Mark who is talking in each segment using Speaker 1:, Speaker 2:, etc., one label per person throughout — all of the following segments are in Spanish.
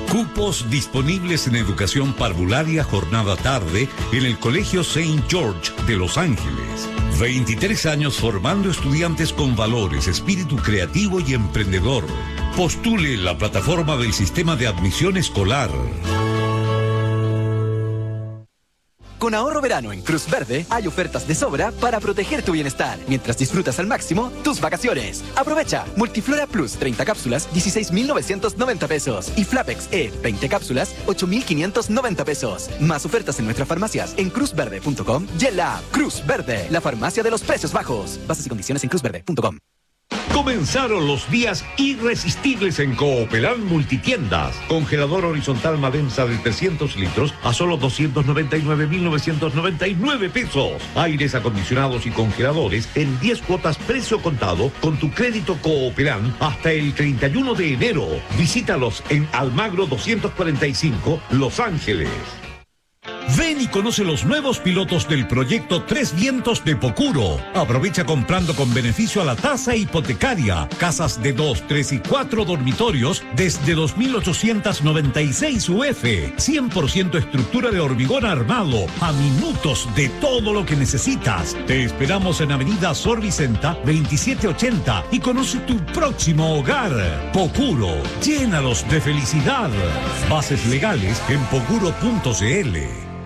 Speaker 1: Cupos disponibles en educación parvularia jornada tarde en el Colegio St. George de Los Ángeles. 23 años formando estudiantes con valores, espíritu creativo y emprendedor. Postule en la plataforma del Sistema de Admisión Escolar.
Speaker 2: Con ahorro verano en Cruz Verde hay ofertas de sobra para proteger tu bienestar mientras disfrutas al máximo tus vacaciones. Aprovecha Multiflora Plus 30 cápsulas 16.990 pesos y Flapex E 20 cápsulas 8.590 pesos. Más ofertas en nuestras farmacias en cruzverde.com y en la app Cruz Verde, la farmacia de los precios bajos. Bases y condiciones en cruzverde.com.
Speaker 1: Comenzaron los días irresistibles en Cooperan Multitiendas. Congelador horizontal Madensa de 300 litros a solo 299.999 pesos. Aires acondicionados y congeladores en 10 cuotas precio contado con tu crédito Cooperan hasta el 31 de enero. Visítalos en Almagro 245, Los Ángeles. Ven y conoce los nuevos pilotos del proyecto Tres Vientos de Pocuro. Aprovecha comprando con beneficio a la tasa hipotecaria. Casas de 2, 3 y 4 dormitorios desde 2.896 UF. 100% estructura de hormigón armado. A minutos de todo lo que necesitas. Te esperamos en Avenida Sor Vicenta 2780 y conoce tu próximo hogar. Pocuro, llénalos de felicidad. Bases legales en pocuro.cl.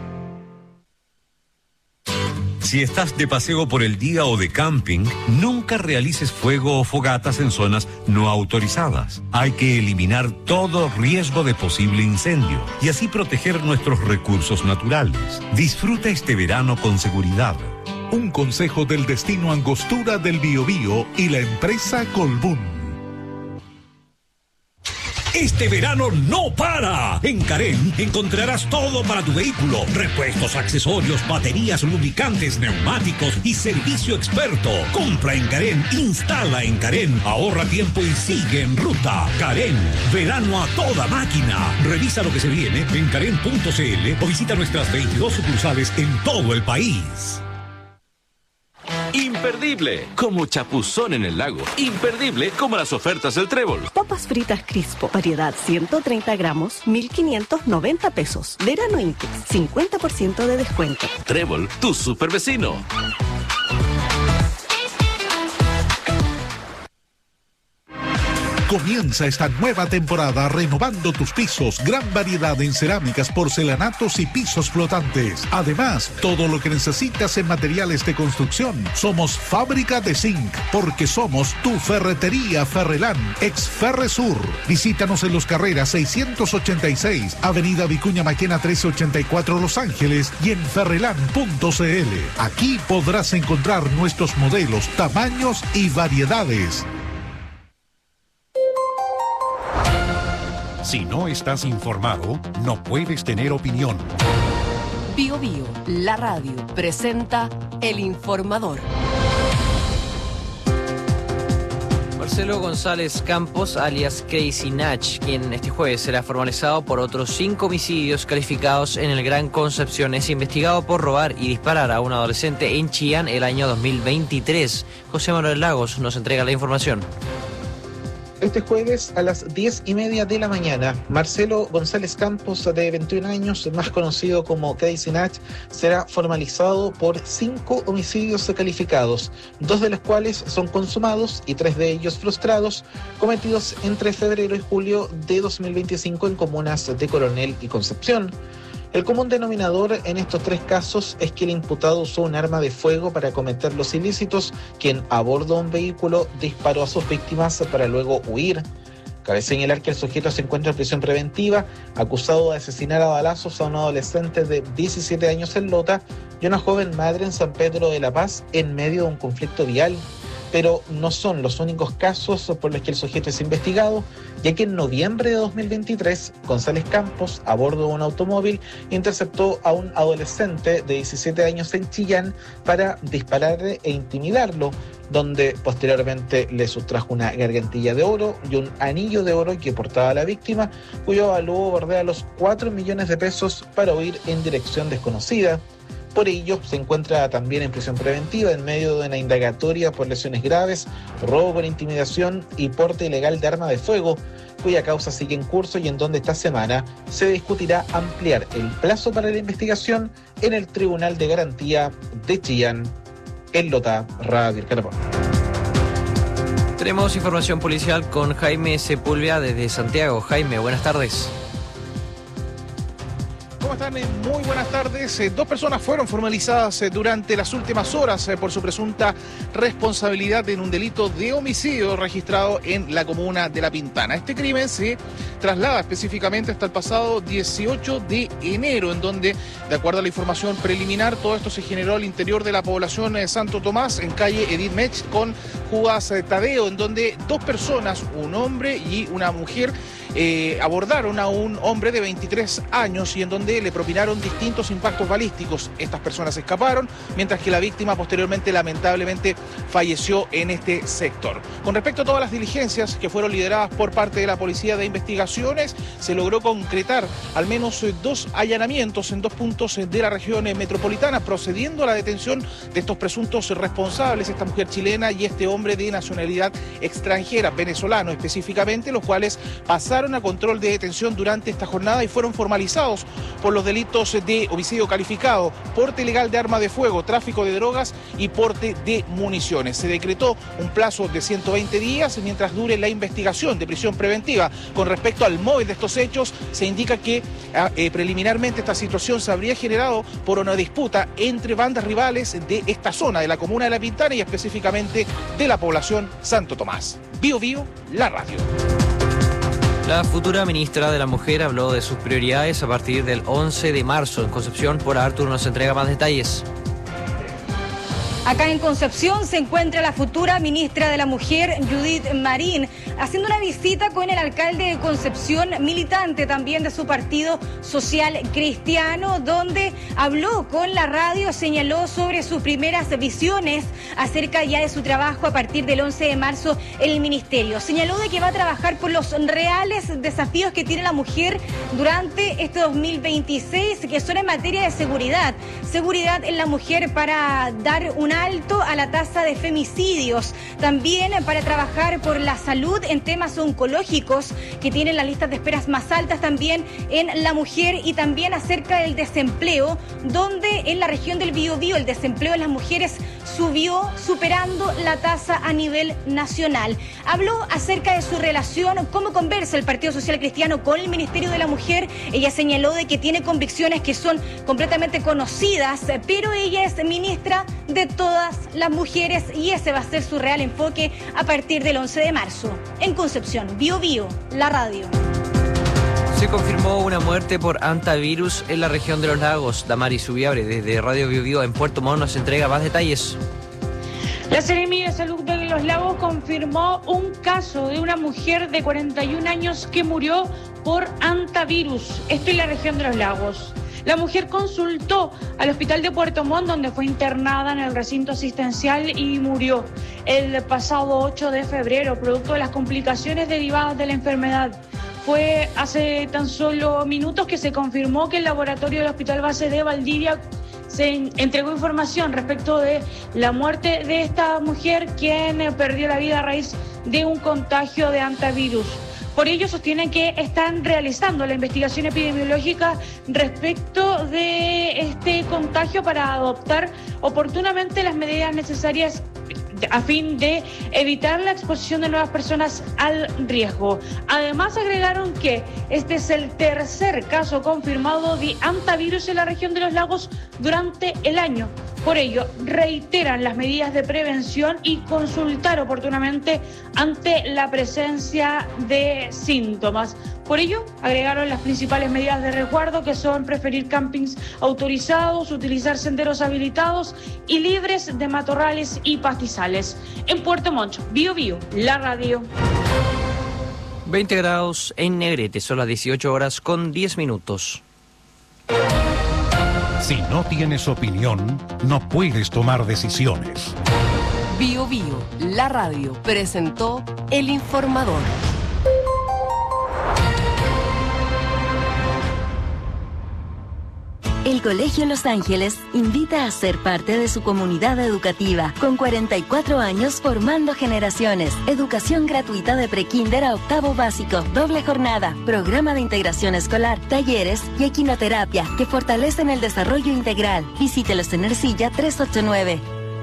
Speaker 1: Si estás de paseo por el día o de camping, nunca realices fuego o fogatas en zonas no autorizadas. Hay que eliminar todo riesgo de posible incendio y así proteger nuestros recursos naturales. Disfruta este verano con seguridad.
Speaker 3: Un consejo del Destino Angostura del Biobío y la empresa Colbún.
Speaker 1: Este verano no para. En Carén encontrarás todo para tu vehículo. Repuestos, accesorios, baterías, lubricantes, neumáticos y servicio experto. Compra en Carén, instala en Carén, ahorra tiempo y sigue en ruta. Carén, verano a toda máquina. Revisa lo que se viene en carén.cl o visita nuestras 22 sucursales en todo el país.
Speaker 4: Imperdible, como chapuzón en el lago. Imperdible, como las ofertas del Trébol.
Speaker 5: Papas fritas Crispo, variedad 130 gramos, 1.590 pesos. Verano Intex, 50% de descuento.
Speaker 4: Trébol, tu super vecino.
Speaker 3: Comienza esta nueva temporada renovando tus pisos. Gran variedad en cerámicas, porcelanatos y pisos flotantes. Además, todo lo que necesitas en materiales de construcción. Somos Fábrica de Zinc, porque somos tu ferretería Ferrelán, ex Ferresur. Visítanos en Los Carreras 686, Avenida Vicuña Maquena 1384 Los Ángeles y en ferrelán.cl. Aquí podrás encontrar nuestros modelos, tamaños y variedades.
Speaker 6: Si no estás informado, no puedes tener opinión.
Speaker 7: Bio Bio, la radio, presenta El Informador.
Speaker 8: Marcelo González Campos, alias Crazy Nach, quien este jueves será formalizado por otros 5 homicidios calificados en el Gran Concepción, es investigado por robar y disparar a un adolescente en Chillán el año 2023. José Manuel Lagos nos entrega la información.
Speaker 9: Este jueves a las 10:30 de la mañana, Marcelo González Campos, de 21 años, más conocido como Crazy Nach, será formalizado por 5 homicidios calificados, 2 de los cuales son consumados y 3 de ellos frustrados, cometidos entre febrero y julio de 2025 en comunas de Coronel y Concepción. El común denominador en estos 3 casos es que el imputado usó un arma de fuego para cometer los ilícitos, quien a bordo de un vehículo disparó a sus víctimas para luego huir. Cabe señalar que el sujeto se encuentra en prisión preventiva, acusado de asesinar a balazos a un adolescente de 17 años en Lota y una joven madre en San Pedro de la Paz en medio de un conflicto vial. Pero no son los únicos casos por los que el sujeto es investigado, ya que en noviembre de 2023, González Campos, a bordo de un automóvil, interceptó a un adolescente de 17 años en Chillán para dispararle e intimidarlo, donde posteriormente le sustrajo una gargantilla de oro y un anillo de oro que portaba la víctima, cuyo avalúo bordea los 4 millones de pesos para huir en dirección desconocida. Por ello, se encuentra también en prisión preventiva en medio de una indagatoria por lesiones graves, robo con intimidación y porte ilegal de arma de fuego, cuya causa sigue en curso y en donde esta semana se discutirá ampliar el plazo para la investigación en el Tribunal de Garantía de Chillán. En Lota, Radio El Carbón.
Speaker 8: Tenemos información policial con Jaime Sepúlveda desde Santiago. Jaime, buenas tardes.
Speaker 10: ¿Cómo están? Muy buenas tardes. Dos personas fueron formalizadas durante las últimas horas por su presunta responsabilidad en un delito de homicidio registrado en la comuna de La Pintana. Este crimen se traslada específicamente hasta el pasado 18 de enero, en donde, de acuerdo a la información preliminar, todo esto se generó al interior de la población de Santo Tomás, en calle Edith Mech con Judas Tadeo, en donde dos personas, un hombre y una mujer, abordaron a un hombre de 23 años y en donde le propinaron distintos impactos balísticos. Estas personas escaparon, mientras que la víctima posteriormente lamentablemente falleció en este sector. Con respecto a todas las diligencias que fueron lideradas por parte de la Policía de Investigaciones, se logró concretar al menos 2 allanamientos en 2 puntos de la región metropolitana, procediendo a la detención de estos presuntos responsables, esta mujer chilena y este hombre de nacionalidad extranjera, venezolano específicamente, los cuales pasaron a control de detención durante esta jornada y fueron formalizados por los delitos de homicidio calificado, porte ilegal de arma de fuego, tráfico de drogas y porte de municiones. Se decretó un plazo de 120 días mientras dure la investigación de prisión preventiva. Con respecto al móvil de estos hechos, se indica que preliminarmente esta situación se habría generado por una disputa entre bandas rivales de esta zona, de la comuna de La Pintana y específicamente de la población Santo Tomás. Bio Bio, la radio.
Speaker 8: La futura ministra de la Mujer habló de sus prioridades a partir del 11 de marzo en Concepción. Por Artur nos entrega más detalles.
Speaker 11: Acá en Concepción se encuentra la futura ministra de la Mujer, Judith Marín, haciendo una visita con el alcalde de Concepción, militante también de su partido social cristiano, donde habló con la radio, señaló sobre sus primeras visiones acerca ya de su trabajo a partir del 11 de marzo en el ministerio. Señaló de que va a trabajar por los reales desafíos que tiene la mujer durante este 2026, que son en materia de seguridad. Seguridad en la mujer para dar un alto a la tasa de femicidios, también para trabajar por la salud en temas oncológicos que tienen las listas de esperas más altas también en la mujer, y también acerca del desempleo, donde en la región del Biobío el desempleo de las mujeres subió, superando la tasa a nivel nacional. Habló acerca de su relación, cómo conversa el Partido Social Cristiano con el Ministerio de la Mujer. Ella señaló de que tiene convicciones que son completamente conocidas, pero ella es ministra de todas las mujeres y ese va a ser su real enfoque a partir del 11 de marzo. En Concepción, Bio Bio, la radio.
Speaker 8: Se confirmó una muerte por hantavirus en la región de los lagos. Damaris Ubiabre, desde Radio Bio Bio en Puerto Montt, nos entrega más detalles.
Speaker 12: La Seremi de Salud de Los Lagos confirmó un caso de una mujer de 41 años que murió por hantavirus. Esto en la región de Los Lagos. La mujer consultó al hospital de Puerto Montt, donde fue internada en el recinto asistencial y murió el pasado 8 de febrero, producto de las complicaciones derivadas de la enfermedad. Fue hace tan solo minutos que se confirmó que el laboratorio del Hospital Base de Valdivia se entregó información respecto de la muerte de esta mujer, quien perdió la vida a raíz de un contagio de hantavirus. Por ello sostienen que están realizando la investigación epidemiológica respecto de este contagio para adoptar oportunamente las medidas necesarias a fin de evitar la exposición de nuevas personas al riesgo. Además agregaron que este es el tercer caso confirmado de hantavirus en la región de Los Lagos durante el año. Por ello, reiteran las medidas de prevención y consultar oportunamente ante la presencia de síntomas. Por ello, agregaron las principales medidas de resguardo, que son preferir campings autorizados, utilizar senderos habilitados y libres de matorrales y pastizales. En Puerto Montt, Bio Bio, la radio.
Speaker 8: 20 grados en Negrete, son las 18 horas con 10 minutos.
Speaker 6: Si no tienes opinión, no puedes tomar decisiones.
Speaker 7: Bio Bio, la radio, presentó El Informador.
Speaker 13: El Colegio Los Ángeles invita a ser parte de su comunidad educativa, con 44 años formando generaciones. Educación gratuita de prekinder a octavo básico, doble jornada, programa de integración escolar, talleres y equinoterapia que fortalecen el desarrollo integral. Visítelos en Ercilla 389.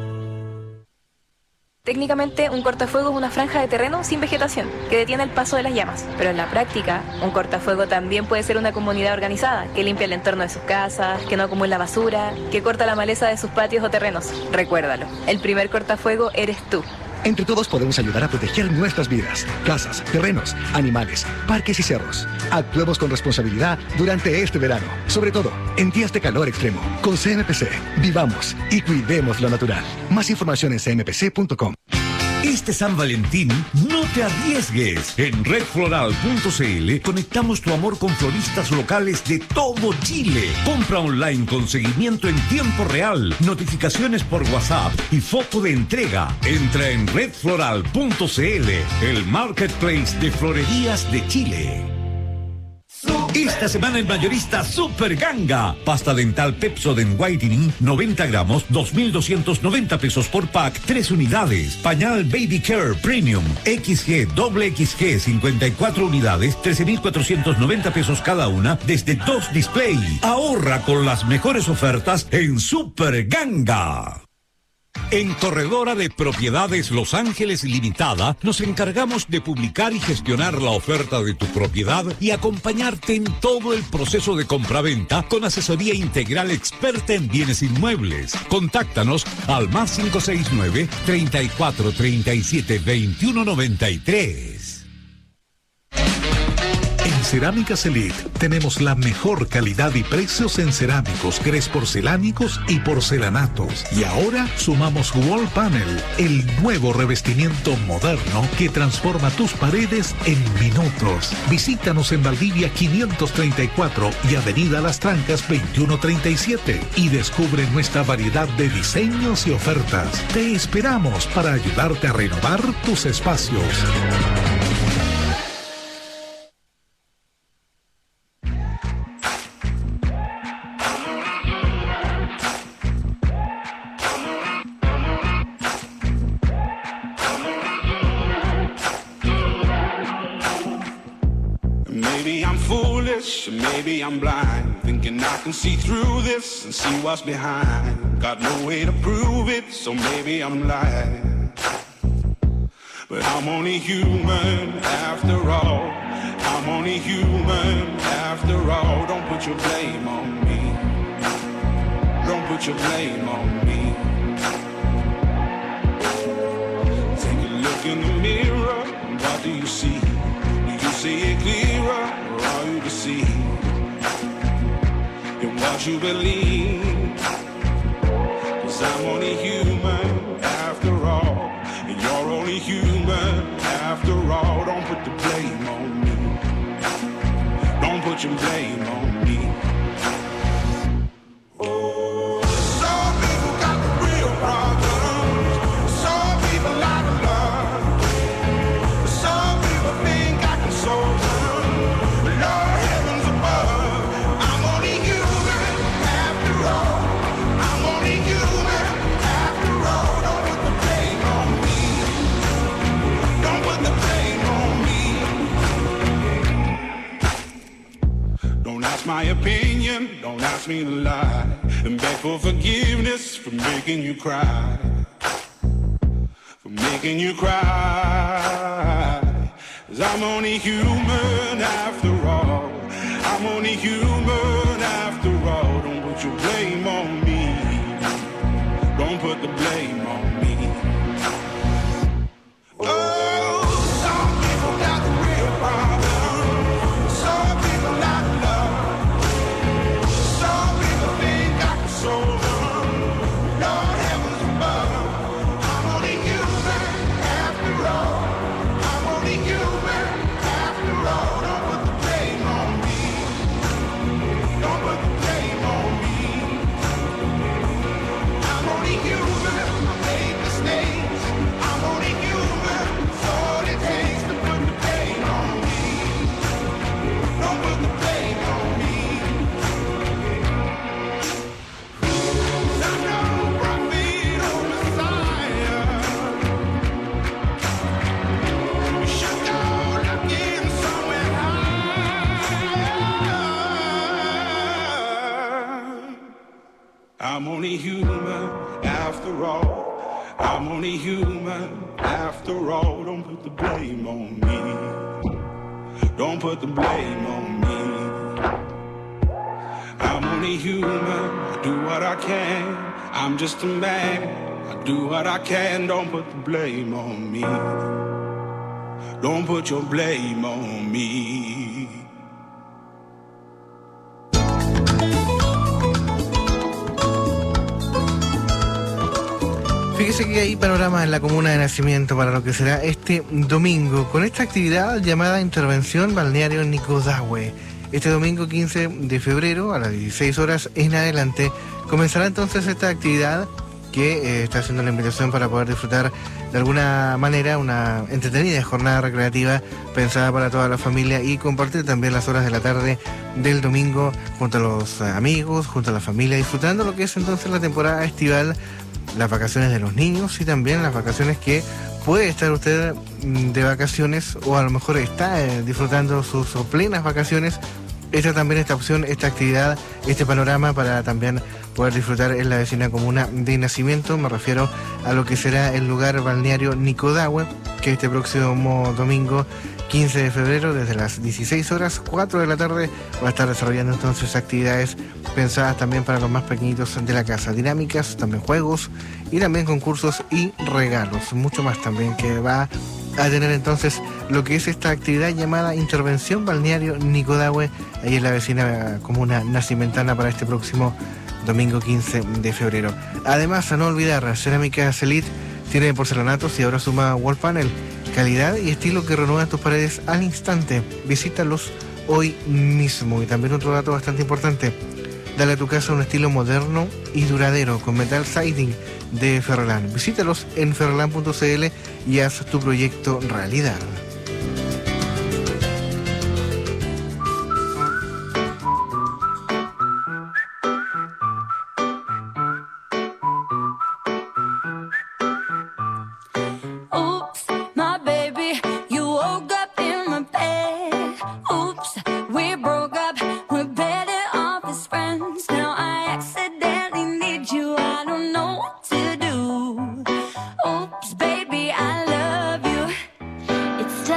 Speaker 14: Técnicamente, un cortafuego es una franja de terreno sin vegetación, que detiene el paso de las llamas. Pero en la práctica, un cortafuego también puede ser una comunidad organizada, que limpia el entorno de sus casas, que no acumula basura, que corta la maleza de sus patios o terrenos. Recuérdalo, el primer cortafuego eres tú.
Speaker 15: Entre todos podemos ayudar a proteger nuestras vidas, casas, terrenos, animales, parques y cerros. Actuemos con responsabilidad durante este verano, sobre todo en días de calor extremo. Con CMPC, vivamos y cuidemos lo natural. Más información en cmpc.com.
Speaker 1: Este San Valentín, no te arriesgues. En redfloral.cl conectamos tu amor con floristas locales de todo Chile. Compra online con seguimiento en tiempo real, notificaciones por WhatsApp y foto de entrega. Entra en redfloral.cl, el marketplace de florerías de Chile. Esta semana en Mayorista Super Ganga. Pasta dental Pepsodent Whitening 90 gramos, 2.290 pesos por pack, 3 unidades. Pañal Baby Care Premium XG, doble XG, 54 unidades, 13.490 pesos cada una, desde 2 Display. Ahorra con las mejores ofertas en Super Ganga. En Corredora de Propiedades Los Ángeles Limitada nos encargamos de publicar y gestionar la oferta de tu propiedad y acompañarte en todo el proceso de compraventa con asesoría integral experta en bienes inmuebles. Contáctanos al más 569 34 37 21 93.
Speaker 3: En Cerámicas Elite tenemos la mejor calidad y precios en cerámicos, grés porcelánicos y porcelanatos. Y ahora sumamos Wall Panel, el nuevo revestimiento moderno que transforma tus paredes en minutos. Visítanos en Valdivia 534 y Avenida Las Trancas 2137 y descubre nuestra variedad de diseños y ofertas. Te esperamos para ayudarte a renovar tus espacios.
Speaker 16: Maybe I'm blind, thinking I can see through this and see what's behind. Got no way to prove it, so maybe I'm lying. But I'm only human after all. I'm only human after all. Don't put your blame on me. Don't put your blame on me. Take a look in the mirror, what do you see? Do you see it clearer, or are you deceived in what you believe? 'Cause I'm only human after all, and you're only human after all. Don't put the blame on me. Don't put your blame on me. Oh, some people got the real problems. Some people like love. Some people think I can solve them. Lord heavens above, I'm only human after all. I'm only human after all. Don't put the blame on me. Don't put the blame on me. Don't ask my opinion, don't ask me to lie, and beg for forgiveness for making you cry. For making you cry. 'Cause I'm only human after all. I'm only human after all. Don't put your blame on me. Don't put the blame on me. Oh, some people got the real problem. Some people like love. Some people think I can solve them. Lord heavens above, I'm only human after all. I'm only human after all. Don't put the blame on me. I'm only human after all. I'm only human after all. Don't put the blame on me. Don't put the blame on me. I'm only human. I do what I can. I'm just a man. I do what I can. Don't put the blame on me. Don't put your blame on me.
Speaker 17: Fíjese que hay panoramas en la comuna de Nacimiento para lo que será este domingo, con esta actividad llamada Intervención Balneario Nicodahue. Este domingo 15 de febrero a las 16 horas en adelante comenzará entonces esta actividad que está haciendo la invitación para poder disfrutar de alguna manera una entretenida jornada recreativa pensada para toda la familia y compartir también las horas de la tarde del domingo junto a los amigos, junto a la familia, disfrutando lo que es entonces la temporada estival, las vacaciones de los niños y también las vacaciones que puede estar usted de vacaciones o a lo mejor está disfrutando sus plenas vacaciones. Esta opción, esta actividad, este panorama para también poder disfrutar en la vecina comuna de Nacimiento. Me refiero a lo que será el lugar balneario Nicodahue, que este próximo domingo 15 de febrero desde las 16 horas, 4 de la tarde, va a estar desarrollando entonces actividades pensadas también para los más pequeñitos de la casa, dinámicas, también juegos y también concursos y regalos, mucho más también que va a tener entonces lo que es esta actividad llamada Intervención Balneario Nicodahue, ahí en la vecina comuna nacimentana para este próximo domingo 15 de febrero. Además, a no olvidar, Cerámica Celit tiene porcelanatos y ahora suma wall panel, calidad y estilo que renueva tus paredes al instante. Visítalos hoy mismo. Y también otro dato bastante importante, dale a tu casa un estilo moderno y duradero con metal siding de Ferrolán. Visítalos en ferrolán.cl y haz tu proyecto realidad.
Speaker 16: It's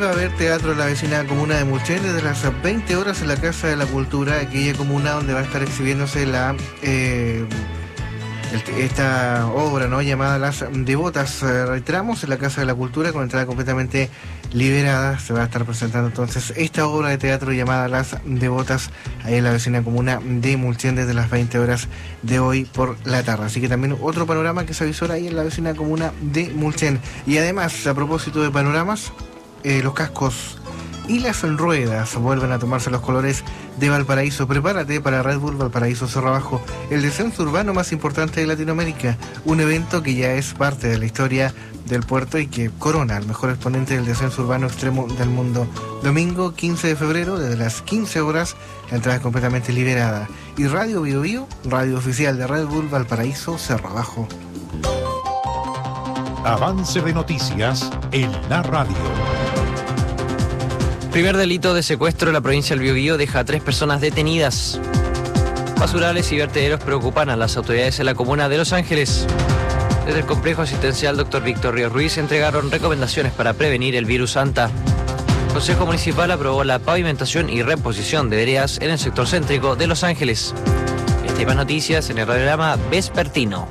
Speaker 17: va a haber teatro en la vecina comuna de Mulchen desde las 20 horas en la Casa de la Cultura, aquella comuna donde va a estar exhibiéndose esta obra, ¿no?, llamada Las Devotas. Reiteramos, en la Casa de la Cultura, con entrada completamente liberada, se va a estar presentando entonces esta obra de teatro llamada Las Devotas, ahí en la vecina comuna de Mulchen desde las 20 horas de hoy por la tarde. Así que también otro panorama que se avisora ahí en la vecina comuna de Mulchen. Y además, a propósito de panoramas, los cascos y las ruedas vuelven a tomarse los colores de Valparaíso. Prepárate para Red Bull Valparaíso Cerro Abajo, el descenso urbano más importante de Latinoamérica, un evento que ya es parte de la historia del puerto y que corona al mejor exponente del descenso urbano extremo del mundo. Domingo 15 de febrero, desde las 15 horas, la entrada es completamente liberada. Y Radio Bio Bio, radio oficial de Red Bull Valparaíso Cerro Abajo.
Speaker 6: Avance de noticias en la radio.
Speaker 8: Primer delito de secuestro en la provincia del Biobío deja a 3 personas detenidas. Basurales y vertederos preocupan a las autoridades en la comuna de Los Ángeles. Desde el complejo asistencial Dr. Víctor Ríos Ruiz entregaron recomendaciones para prevenir el virus Anta. El Consejo Municipal aprobó la pavimentación y reposición de veredas en el sector céntrico de Los Ángeles. Estas y más noticias en el radiograma vespertino.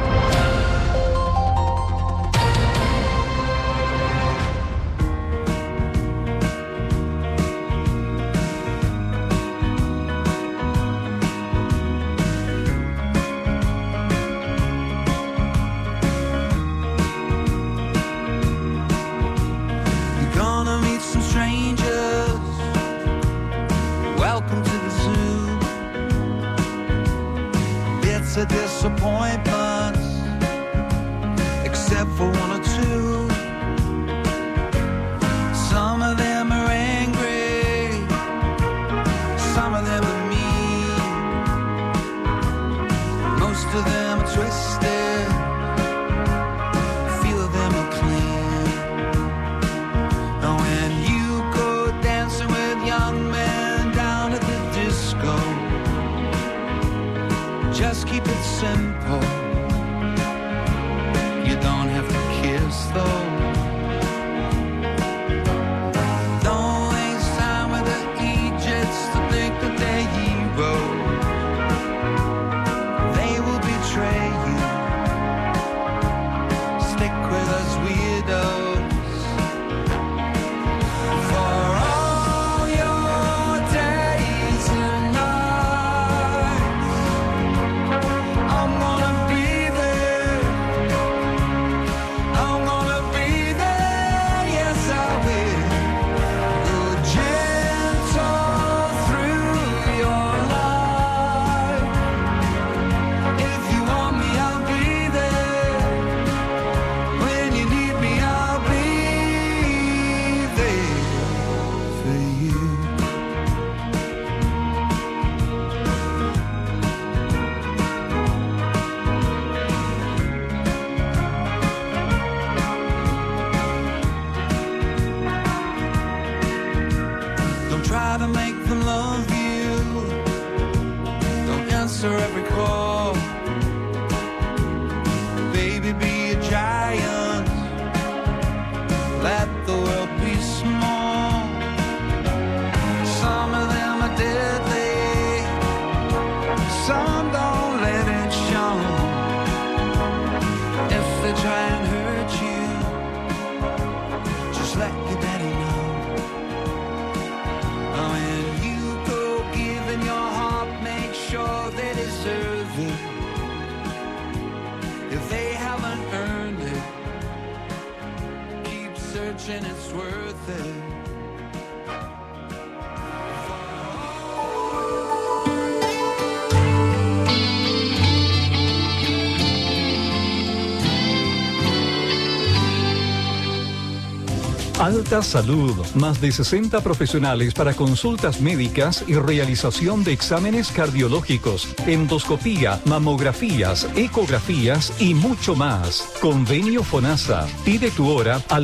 Speaker 18: Alta Salud, más de 60 profesionales para consultas médicas y realización de exámenes cardiológicos, endoscopía, mamografías, ecografías y mucho más. Convenio FONASA. Pide tu hora al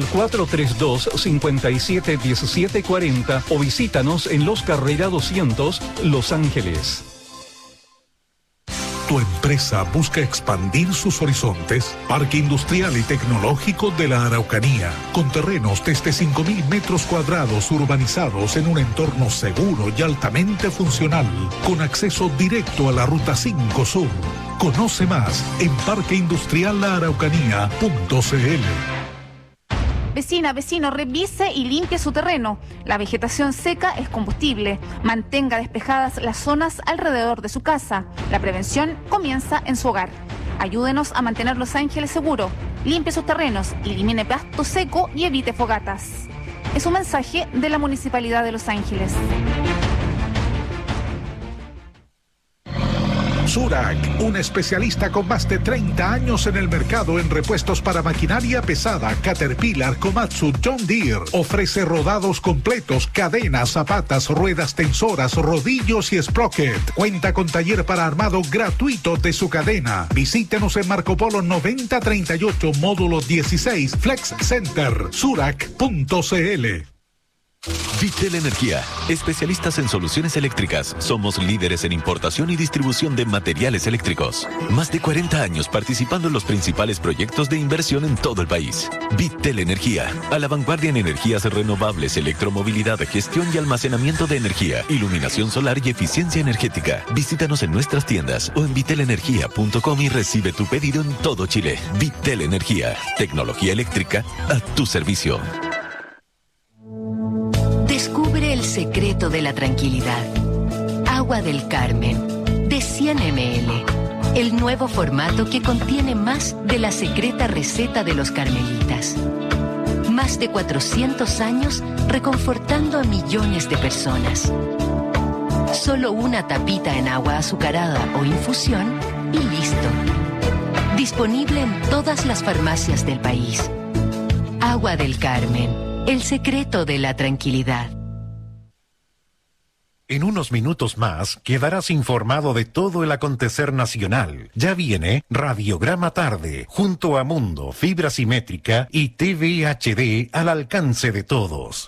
Speaker 18: 432-571740 o visítanos en Los Carrera 200, Los Ángeles.
Speaker 3: ¿Tu empresa busca expandir sus horizontes? Parque Industrial y Tecnológico de la Araucanía, con terrenos desde 5.000 metros cuadrados urbanizados en un entorno seguro y altamente funcional, con acceso directo a la Ruta 5 Sur. Conoce más en parqueindustriallaaraucanía.cl.
Speaker 19: Vecina, vecino, revise y limpie su terreno. La vegetación seca es combustible. Mantenga despejadas las zonas alrededor de su casa. La prevención comienza en su hogar. Ayúdenos a mantener Los Ángeles seguro. Limpie sus terrenos, elimine pasto seco y evite fogatas. Es un mensaje de la Municipalidad de Los Ángeles.
Speaker 3: Surac, un especialista con más de 30 años en el mercado en repuestos para maquinaria pesada, Caterpillar, Komatsu, John Deere. Ofrece rodados completos, cadenas, zapatas, ruedas tensoras, rodillos y sprocket. Cuenta con taller para armado gratuito de su cadena. Visítenos en Marco Polo 9038, módulo 16, Flex Center, surac.cl.
Speaker 20: Vitel Energía, especialistas en soluciones eléctricas. Somos líderes en importación y distribución de materiales eléctricos. Más de 40 años participando en los principales proyectos de inversión en todo el país. Vitel Energía, a la vanguardia en energías renovables, electromovilidad, gestión y almacenamiento de energía, iluminación solar y eficiencia energética. Visítanos en nuestras tiendas o en vitelenergia.com y recibe tu pedido en todo Chile. Vitel Energía, tecnología eléctrica a tu servicio.
Speaker 21: Descubre el secreto de la tranquilidad. Agua del Carmen, de 100 ml. El nuevo formato que contiene más de la secreta receta de los carmelitas. Más de 400 años reconfortando a millones de personas. Solo una tapita en agua azucarada o infusión y listo. Disponible en todas las farmacias del país. Agua del Carmen. El secreto de la tranquilidad.
Speaker 6: En unos minutos más quedarás informado de todo el acontecer nacional. Ya viene Radiograma Tarde, junto a Mundo, Fibra Simétrica y TV HD al alcance de todos.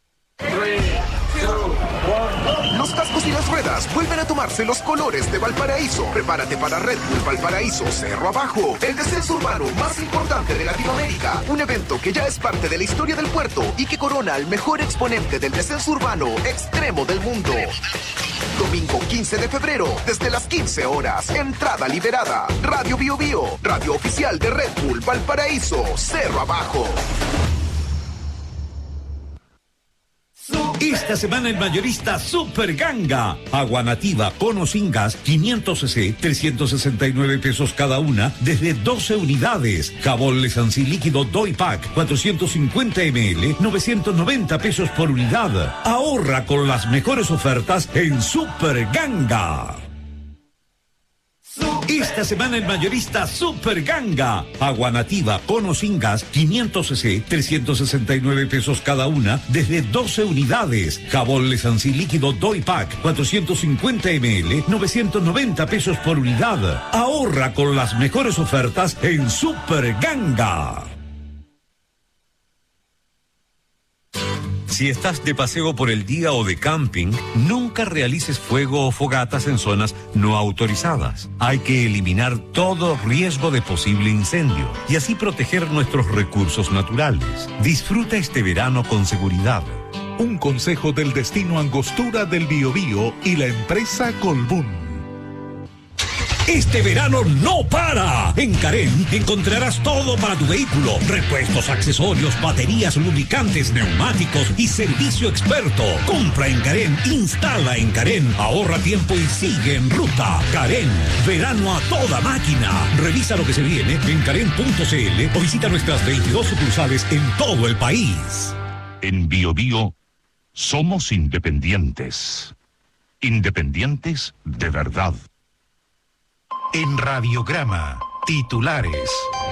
Speaker 22: Los cascos y las ruedas vuelven a tomarse los colores de Valparaíso. Prepárate para Red Bull Valparaíso Cerro Abajo, el descenso urbano más importante de Latinoamérica. Un evento que ya es parte de la historia del puerto y que corona al mejor exponente del descenso urbano extremo del mundo. Domingo 15 de febrero, desde las 15 horas. Entrada liberada. Radio Bio Bio, radio oficial de Red Bull Valparaíso Cerro Abajo.
Speaker 1: Esta semana el mayorista Super Ganga. Agua nativa Cono sin gas 500 cc, 369 pesos cada una, desde 12 unidades. Jabón Lesansi líquido Doi Pack 450 ml, 990 pesos por unidad. Ahorra con las mejores ofertas en Super Ganga. Esta semana el mayorista Super Ganga. Agua nativa Cono sin gas 500 cc, 369 pesos cada una, desde 12 unidades. Jabón Lesansi líquido Doi Pack 450 ml, 990 pesos por unidad. Ahorra con las mejores ofertas en Super Ganga. Si estás de paseo por el día o de camping, nunca realices fuego o fogatas en zonas no autorizadas. Hay que eliminar todo riesgo de posible incendio y así proteger nuestros recursos naturales. Disfruta este verano con seguridad.
Speaker 3: Un consejo del destino Angostura del Biobío y la empresa Colbún.
Speaker 1: Este verano no para. En Carén encontrarás todo para tu vehículo: repuestos, accesorios, baterías, lubricantes, neumáticos y servicio experto. Compra en Carén, instala en Carén, ahorra tiempo y sigue en ruta. Carén, verano a toda máquina. Revisa lo que se viene en carén.cl o visita nuestras 22 sucursales en todo el país.
Speaker 23: En Bio Bio somos independientes. Independientes de verdad.
Speaker 6: En Radiograma, titulares.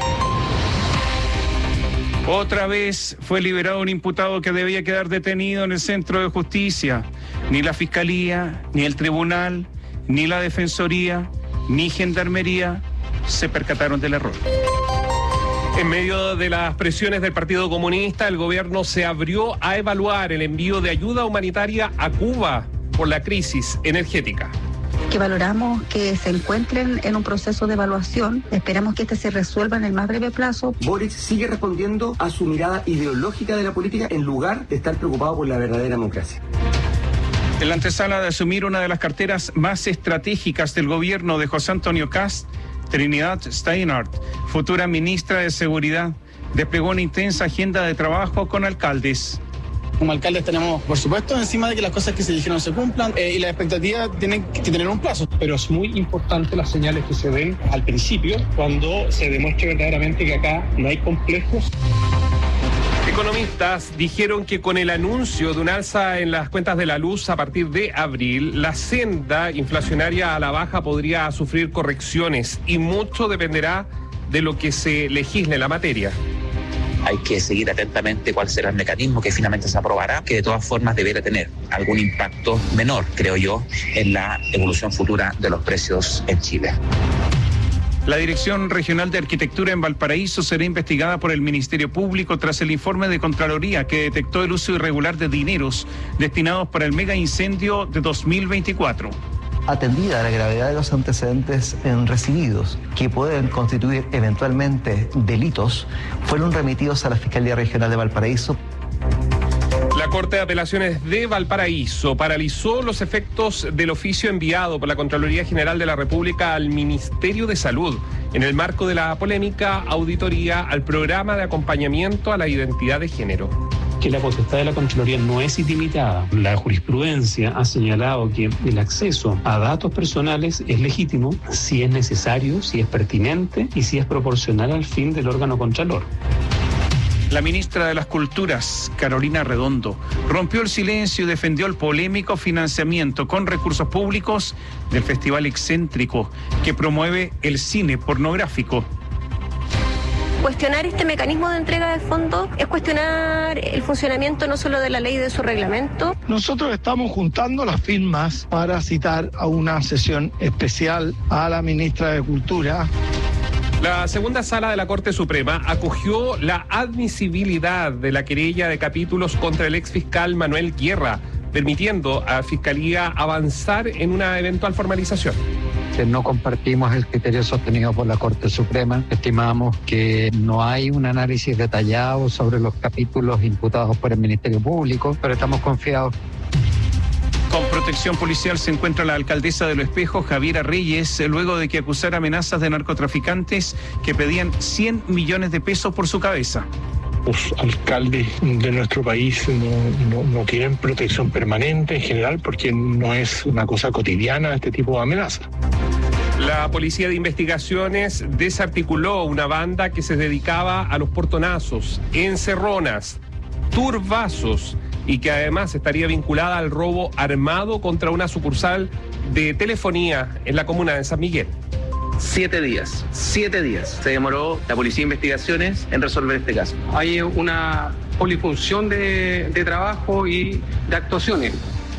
Speaker 24: Otra vez fue liberado un imputado que debía quedar detenido en el centro de justicia. Ni la Fiscalía, ni el Tribunal, ni la Defensoría, ni Gendarmería se percataron del error.
Speaker 25: En medio de las presiones del Partido Comunista, el gobierno se abrió a evaluar el envío de ayuda humanitaria a Cuba por la crisis energética.
Speaker 2: que valoramos que se encuentren en un proceso de evaluación. Esperamos que este se resuelva en el más breve plazo.
Speaker 4: Boric sigue respondiendo a su mirada ideológica de la política en lugar de estar preocupado por la verdadera democracia.
Speaker 24: En la antesala de asumir una de las carteras más estratégicas del gobierno de José Antonio Kast, Trinidad Steinhardt, futura ministra de Seguridad, desplegó una intensa agenda de trabajo con alcaldes.
Speaker 5: Como alcaldes tenemos, por supuesto, encima de que las cosas que se dijeron se cumplan y las expectativas tienen que tener un plazo.
Speaker 9: Pero es muy importante las señales que se den al principio, cuando se demuestre verdaderamente que acá no hay complejos.
Speaker 25: Economistas dijeron que con el anuncio de un alza en las cuentas de la luz a partir de abril, la senda inflacionaria a la baja podría sufrir correcciones y mucho dependerá de lo que se legisle en la materia.
Speaker 10: Hay que seguir atentamente cuál será el mecanismo que finalmente se aprobará, que de todas formas debería tener algún impacto menor, creo yo, en la evolución futura de los precios en Chile.
Speaker 24: La Dirección Regional de Arquitectura en Valparaíso será investigada por el Ministerio Público tras el informe de Contraloría que detectó el uso irregular de dineros destinados para el mega incendio de 2024.
Speaker 26: Atendida la gravedad de los antecedentes recibidos, que pueden constituir eventualmente delitos, fueron remitidos a la Fiscalía Regional de Valparaíso.
Speaker 25: La Corte de Apelaciones de Valparaíso paralizó los efectos del oficio enviado por la Contraloría General de la República al Ministerio de Salud en el marco de la polémica auditoría al programa de acompañamiento a la identidad de género.
Speaker 9: Que la potestad de la Contraloría no es ilimitada. La jurisprudencia ha señalado que el acceso a datos personales es legítimo si es necesario, si es pertinente y si es proporcional al fin del órgano contralor.
Speaker 24: La ministra de las Culturas, Carolina Redondo, rompió el silencio y defendió el polémico financiamiento con recursos públicos del Festival Excéntrico, que promueve el cine pornográfico.
Speaker 27: Cuestionar este mecanismo de entrega de fondos es cuestionar el funcionamiento no solo de la ley y de su reglamento.
Speaker 28: Nosotros estamos juntando las firmas para citar a una sesión especial a la ministra de Cultura.
Speaker 25: La segunda sala de la Corte Suprema acogió la admisibilidad de la querella de capítulos contra el exfiscal Manuel Guerra, permitiendo a la Fiscalía avanzar en una eventual formalización.
Speaker 29: No compartimos el criterio sostenido por la Corte Suprema. Estimamos que no hay un análisis detallado sobre los capítulos imputados por el Ministerio Público, pero estamos confiados.
Speaker 24: Con protección policial se encuentra la alcaldesa de Los Espejos, Javiera Reyes, luego de que acusara amenazas de narcotraficantes que pedían 100 millones de pesos por su cabeza.
Speaker 9: Los alcaldes de nuestro país no tienen protección permanente en general porque no es una cosa cotidiana este tipo de amenazas.
Speaker 25: La Policía de Investigaciones desarticuló una banda que se dedicaba a los portonazos, encerronas, turbazos y que además estaría vinculada al robo armado contra una sucursal de telefonía en la comuna de San Miguel.
Speaker 30: 7 días se demoró la Policía de Investigaciones en resolver este caso.
Speaker 9: Hay una polifunción de trabajo y de actuaciones.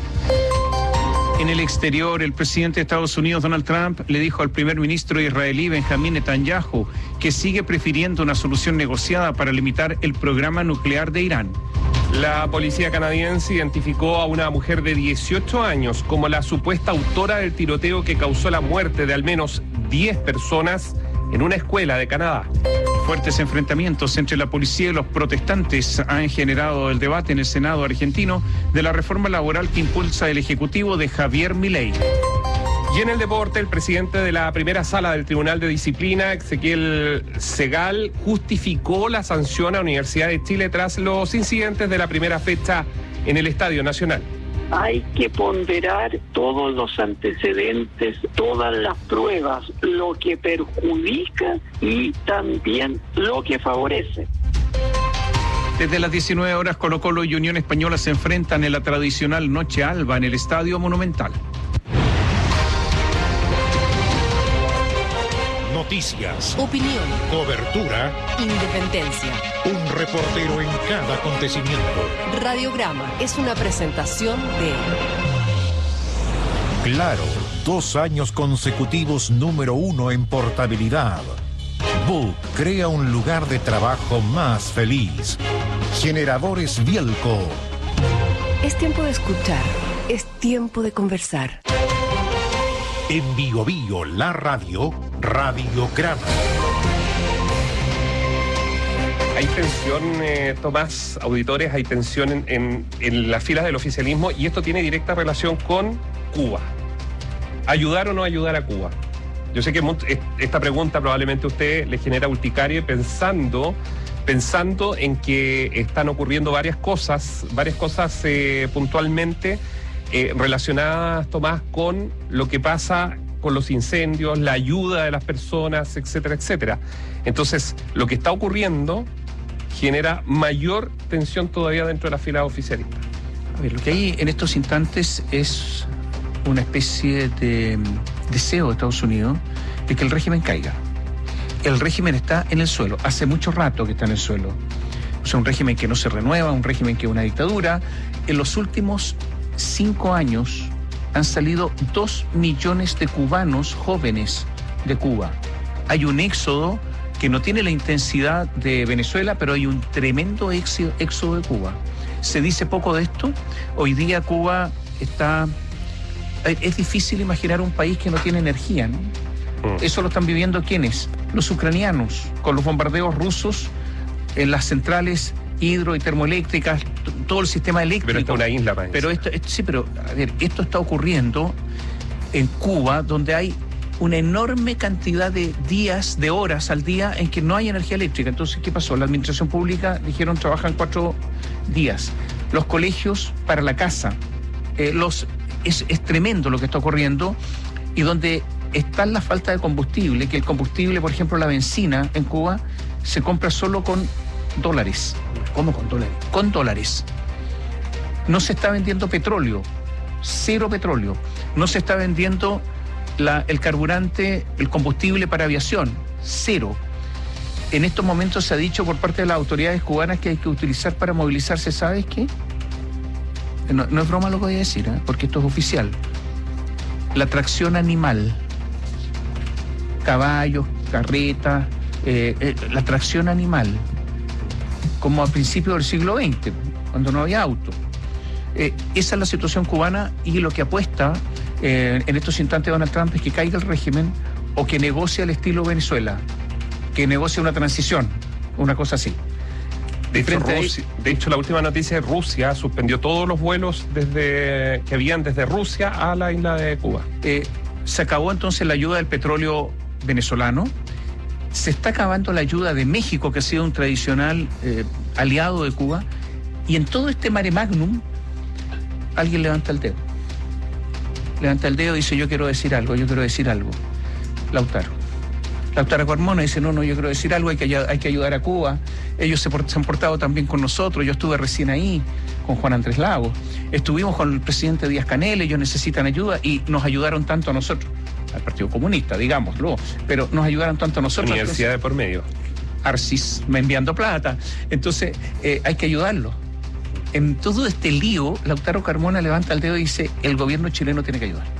Speaker 24: En el exterior, el presidente de Estados Unidos, Donald Trump, le dijo al primer ministro israelí, Benjamín Netanyahu, que sigue prefiriendo una solución negociada para limitar el programa nuclear de Irán.
Speaker 25: La policía canadiense identificó a una mujer de 18 años como la supuesta autora del tiroteo que causó la muerte de al menos 10 personas en una escuela de Canadá.
Speaker 24: Fuertes enfrentamientos entre la policía y los protestantes han generado el debate en el Senado argentino de la reforma laboral que impulsa el Ejecutivo de Javier Milei.
Speaker 25: Y en el deporte, el presidente de la primera sala del Tribunal de Disciplina, Ezequiel Segal, justificó la sanción a Universidad de Chile tras los incidentes de la primera fecha en el Estadio Nacional.
Speaker 31: Hay que ponderar todos los antecedentes, todas las pruebas, lo que perjudica y también lo que favorece.
Speaker 24: Desde las 19 horas, Colo-Colo y Unión Española se enfrentan en la tradicional Noche Alba en el Estadio Monumental.
Speaker 6: Noticias,
Speaker 7: opinión,
Speaker 6: cobertura,
Speaker 7: independencia.
Speaker 6: Un reportero en cada acontecimiento.
Speaker 7: Radiograma es una presentación de
Speaker 6: Claro, 2 años consecutivos número 1 en portabilidad. Book crea un lugar de trabajo más feliz. Generadores Bielco.
Speaker 7: Es tiempo de escuchar, es tiempo de conversar.
Speaker 6: En Bio Bio, la radio, Radiograma.
Speaker 25: Hay tensión, Tomás, auditores, hay tensión en las filas del oficialismo y esto tiene directa relación con Cuba. ¿Ayudar o no ayudar a Cuba? Yo sé que esta pregunta probablemente a usted le genera urticaria pensando en que están ocurriendo varias cosas puntualmente relacionadas, Tomás, con lo que pasa con los incendios, la ayuda de las personas, etcétera, etcétera. Entonces, lo que está ocurriendo genera mayor tensión todavía dentro de la fila oficialista.
Speaker 8: A ver, lo que hay en estos instantes es una especie de deseo de Estados Unidos de que el régimen caiga. El régimen está en el suelo, hace mucho rato que está en el suelo. O sea, un régimen que no se renueva, un régimen que es una dictadura. En los últimos 5 años han salido 2 millones de cubanos jóvenes de Cuba. Hay un éxodo que no tiene la intensidad de Venezuela, pero hay un tremendo éxodo de Cuba. Se dice poco de esto. Hoy día Cuba está... Es difícil imaginar un país que no tiene energía, ¿no? Eso lo están viviendo ¿quiénes? Los ucranianos, con los bombardeos rusos en las centrales hidro y termoeléctricas, todo el sistema eléctrico.
Speaker 25: Pero esto es una isla, parece.
Speaker 8: Pero esto está ocurriendo en Cuba, donde hay una enorme cantidad de días, de horas al día en que no hay energía eléctrica. Entonces, ¿qué pasó? La administración pública dijeron trabajan 4 días. Los colegios para la casa. Es tremendo lo que está ocurriendo, y donde está la falta de combustible, que el combustible, por ejemplo, la benzina en Cuba, se compra solo con dólares.
Speaker 25: ¿Cómo con dólares?
Speaker 8: Con dólares. No se está vendiendo petróleo, 0 petróleo. No se está vendiendo el carburante, el combustible para aviación, 0. En estos momentos se ha dicho por parte de las autoridades cubanas que hay que utilizar para movilizarse, ¿sabes qué? No es broma lo que voy a decir, porque esto es oficial. La tracción animal, caballos, carretas, la tracción animal, como a principios del siglo XX, cuando no había auto. Esa es la situación cubana, y lo que apuesta en estos instantes Donald Trump es que caiga el régimen o que negocie al estilo Venezuela, que negocie una transición, una cosa así.
Speaker 25: De hecho, la última noticia es Rusia suspendió todos los vuelos que habían desde Rusia a la isla de Cuba.
Speaker 8: Se acabó entonces la ayuda del petróleo venezolano. Se está acabando la ayuda de México, que ha sido un tradicional aliado de Cuba. Y en todo este mare magnum, alguien levanta el dedo. Levanta el dedo y dice, yo quiero decir algo. Lautaro Carmona dice, no, yo quiero decir algo, hay que ayudar a Cuba. Ellos se han portado también con nosotros. Yo estuve recién ahí con Juan Andrés Lagos. Estuvimos con el presidente Díaz-Canel, ellos necesitan ayuda y nos ayudaron tanto a nosotros, al Partido Comunista, digámoslo, pero nos ayudaron tanto a nosotros.
Speaker 25: Universidad de por medio.
Speaker 8: Arcis me enviando plata. Entonces, hay que ayudarlo. En todo este lío, Lautaro Carmona levanta el dedo y dice, el gobierno chileno tiene que ayudar.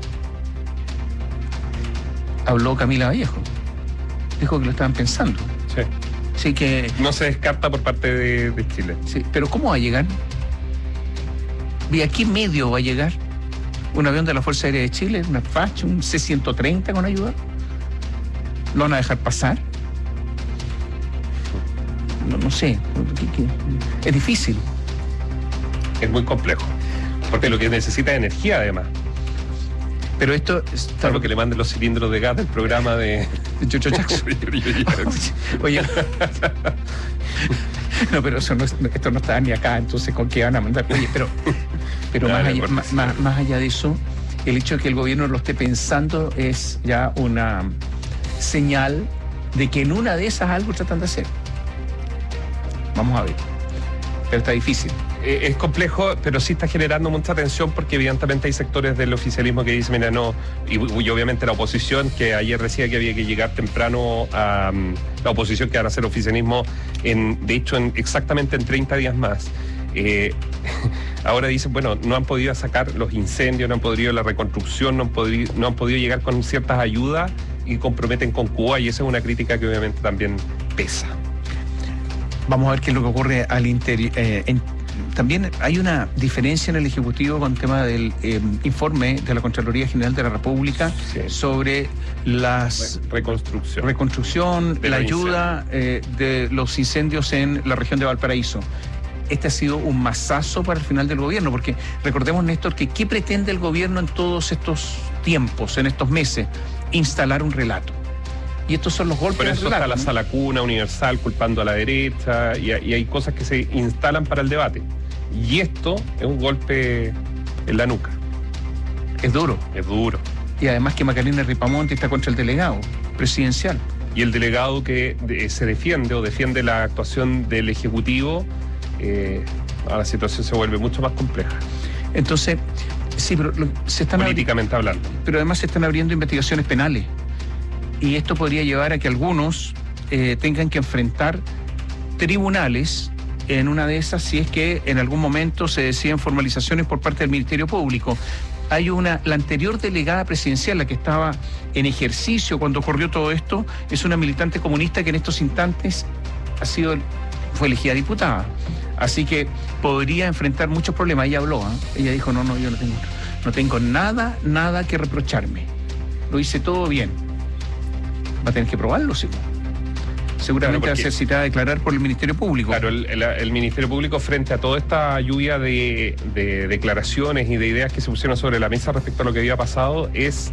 Speaker 8: Habló Camila Vallejo. Dijo que lo estaban pensando.
Speaker 25: Sí.
Speaker 8: Así que...
Speaker 25: No se descarta por parte de Chile.
Speaker 8: Sí, pero ¿cómo va a llegar? ¿Vía qué medio va a llegar? ¿Un avión de la Fuerza Aérea de Chile? ¿Una FACH? ¿Un C-130 con ayuda? ¿Lo van a dejar pasar? No sé. Es difícil.
Speaker 25: Es muy complejo. Porque lo que necesita es energía, además.
Speaker 8: Pero esto...
Speaker 25: Salvo que le manden los cilindros de gas del programa de
Speaker 8: Jojo Jackson. Oye. No, pero esto no está ni acá, entonces ¿con qué van a mandar? Oye, pero más allá de eso, el hecho de que el gobierno lo esté pensando es ya una señal de que en una de esas algo tratan de hacer. Vamos a ver. Pero está difícil.
Speaker 25: Es complejo, pero sí está generando mucha tensión porque evidentemente hay sectores del oficialismo que dicen, mira, no, y obviamente la oposición, que ayer decía que había que llegar temprano a la oposición, que van a hacer oficialismo exactamente en 30 días más. Ahora dicen, bueno, no han podido sacar los incendios, no han podido la reconstrucción, no han podido llegar con ciertas ayudas y comprometen con Cuba, y esa es una crítica que obviamente también pesa.
Speaker 8: Vamos a ver qué es lo que ocurre al interior, también hay una diferencia en el Ejecutivo con el tema del informe de la Contraloría General de la República sobre las reconstrucción, la ayuda de los incendios en la región de Valparaíso. Este ha sido un mazazo para el final del gobierno, porque recordemos, Néstor, que ¿qué pretende el gobierno en todos estos tiempos, en estos meses? Instalar un relato. Y estos son los golpes.
Speaker 25: Por eso está la sala cuna universal culpando a la derecha, y hay cosas que se instalan para el debate. Y esto es un golpe en la nuca.
Speaker 8: Es duro.
Speaker 25: Es duro.
Speaker 8: Y además que Macarena Ripamonte está contra el delegado presidencial.
Speaker 25: Y el delegado que se defiende la actuación del Ejecutivo, la situación se vuelve mucho más compleja.
Speaker 8: Entonces, sí, pero se están
Speaker 25: políticamente hablando.
Speaker 8: Pero además se están abriendo investigaciones penales. Y esto podría llevar a que algunos tengan que enfrentar tribunales en una de esas, si es que en algún momento se deciden formalizaciones por parte del Ministerio Público. Hay la anterior delegada presidencial, la que estaba en ejercicio cuando ocurrió todo esto, es una militante comunista que en estos instantes fue elegida diputada. Así que podría enfrentar muchos problemas. Ella habló, ella dijo, no, yo no tengo nada que reprocharme. Lo hice todo bien. Va a tener que probarlo, seguramente va a ser citada a declarar por el Ministerio Público.
Speaker 25: Claro, el Ministerio Público, frente a toda esta lluvia de declaraciones y de ideas que se pusieron sobre la mesa respecto a lo que había pasado,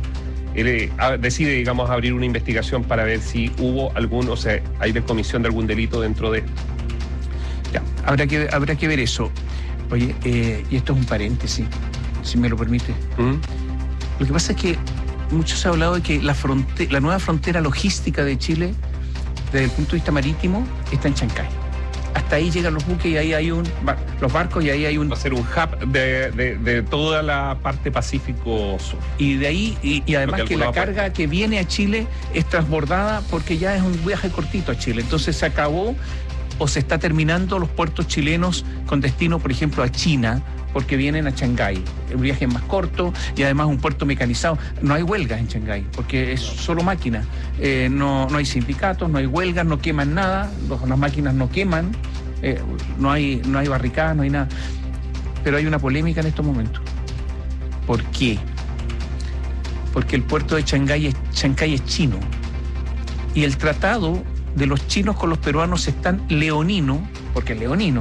Speaker 25: decide, digamos, abrir una investigación para ver si hubo hay decomisión de algún delito dentro de...
Speaker 8: Ya, habrá que ver eso. Oye, y esto es un paréntesis, si me lo permite. Lo que pasa es que mucho se ha hablado de que la nueva frontera logística de Chile, desde el punto de vista marítimo, está en Chancay. Hasta ahí llegan los buques y ahí hay los barcos y ahí hay
Speaker 25: va a ser un hub de toda la parte Pacífico Sur.
Speaker 8: Y de ahí, y además que la carga que viene a Chile es transbordada porque ya es un viaje cortito a Chile. Entonces se acabó o se está terminando los puertos chilenos con destino, por ejemplo, a China, porque vienen a Shanghái. El viaje es más corto y además un puerto mecanizado. No hay huelgas en Shanghái, porque es solo máquina. No hay sindicatos, no hay huelgas, no queman nada, las máquinas no queman, no hay barricadas, no hay nada. Pero hay una polémica en estos momentos. ¿Por qué? Porque el puerto de Shanghái es chino. Y el tratado de los chinos con los peruanos es tan leonino, porque es leonino,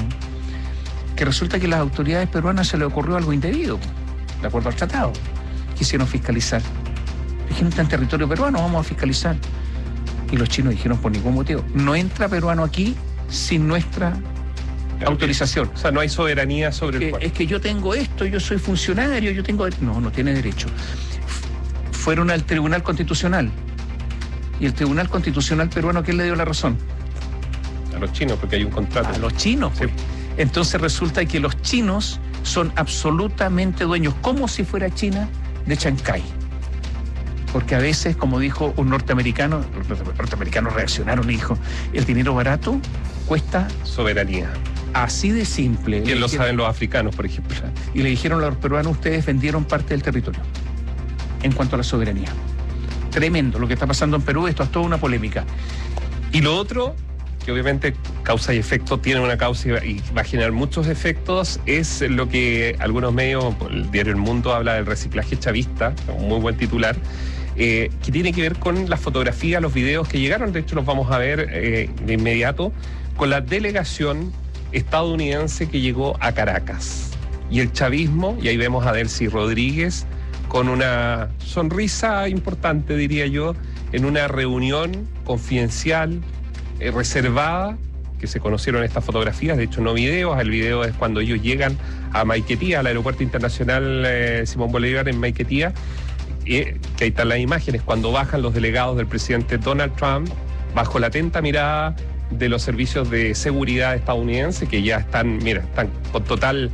Speaker 8: que resulta que a las autoridades peruanas se les ocurrió algo indebido, de acuerdo al tratado. Quisieron fiscalizar. Dijeron, está en territorio peruano, vamos a fiscalizar. Y los chinos dijeron, por ningún motivo, no entra peruano aquí sin nuestra autorización.
Speaker 25: O sea, no hay soberanía sobre el puerto.
Speaker 8: Es que yo tengo esto, yo soy funcionario, yo tengo... No tiene derecho. Fueron al Tribunal Constitucional. Y el Tribunal Constitucional peruano, ¿quién le dio la razón?
Speaker 25: A los chinos, porque hay un contrato.
Speaker 8: A los chinos, pues.
Speaker 25: Sí.
Speaker 8: Entonces resulta que los chinos son absolutamente dueños, como si fuera China, de Chancay. Porque a veces, como dijo un norteamericano, los norteamericanos reaccionaron y dijo, el dinero barato cuesta...
Speaker 25: soberanía.
Speaker 8: Así de simple.
Speaker 25: Bien lo saben los africanos, por ejemplo.
Speaker 8: Y le dijeron a los peruanos, ustedes vendieron parte del territorio en cuanto a la soberanía. Tremendo lo que está pasando en Perú, esto es toda una polémica.
Speaker 25: Y lo otro, que obviamente causa y efecto, tiene una causa y va a generar muchos efectos, es lo que algunos medios, el diario El Mundo habla del reciclaje chavista, un muy buen titular, que tiene que ver con las fotografías, los videos que llegaron, de hecho los vamos a ver de inmediato, con la delegación estadounidense que llegó a Caracas. Y el chavismo, y ahí vemos a Delcy Rodríguez con una sonrisa importante, diría yo, en una reunión confidencial, reservada, que se conocieron estas fotografías, de hecho no videos, el video es cuando ellos llegan a Maiquetía, al Aeropuerto Internacional Simón Bolívar en Maiquetía, que ahí están las imágenes, cuando bajan los delegados del presidente Donald Trump, bajo la atenta mirada de los servicios de seguridad estadounidenses, que ya están con total...